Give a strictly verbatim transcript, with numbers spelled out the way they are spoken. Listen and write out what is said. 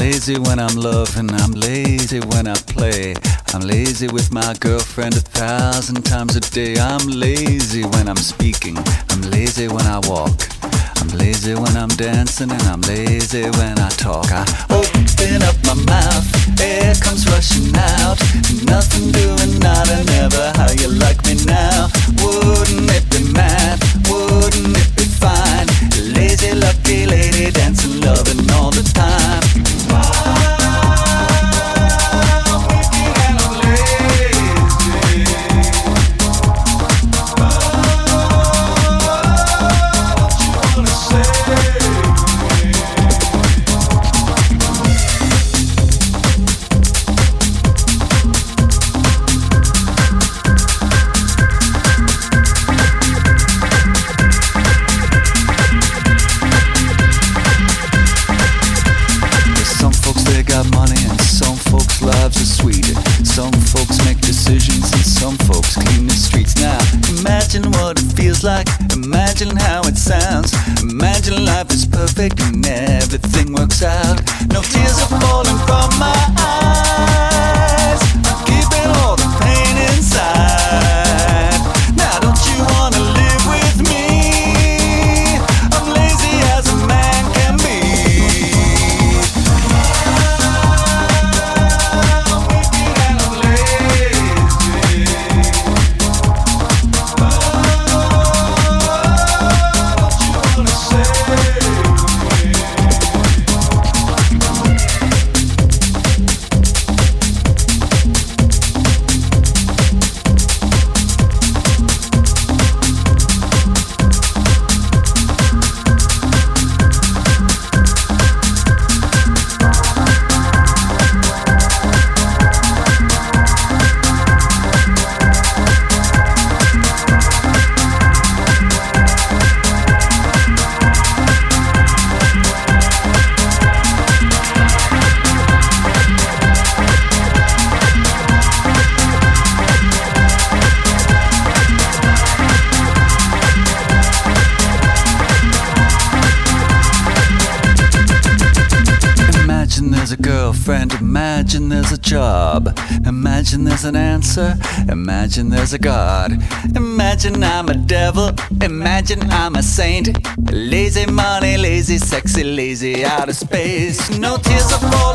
lazy when I'm loving, I'm lazy when I play. I'm lazy with my girlfriend a thousand times a day. I'm lazy when I'm speaking, I'm lazy when I walk. I'm lazy when I'm dancing and I'm lazy when I talk. I open up my mouth, air comes rushing out. Nothing doing, nada, never. How you like me now? Wouldn't it be mad? Wouldn't it be fine? Lazy, lucky lady, dancing, loving all the time. Some folks make decisions and some folks clean the streets. Now imagine what it feels like, imagine how it sounds. Imagine life is perfect and everything works out. No tears are falling from my eyes, I'm keeping all the pain inside. Now don't you wanna live with me? I'm lazy as a man can be. Imagine there's a girlfriend, imagine there's a job. Imagine there's an answer, imagine there's a God. Imagine I'm a devil, imagine I'm a saint. Lazy money, lazy sexy, lazy out of space. No tears are falling.